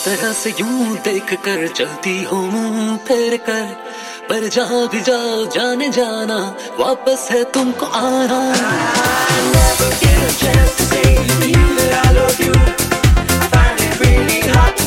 तरह से यूं देख कर चलती हो मुंह फेर कर, पर जहाँ भी जाओ जाने जाना वापस है तुमको आना। I never get a chance to say to you that I love you. I find it really hard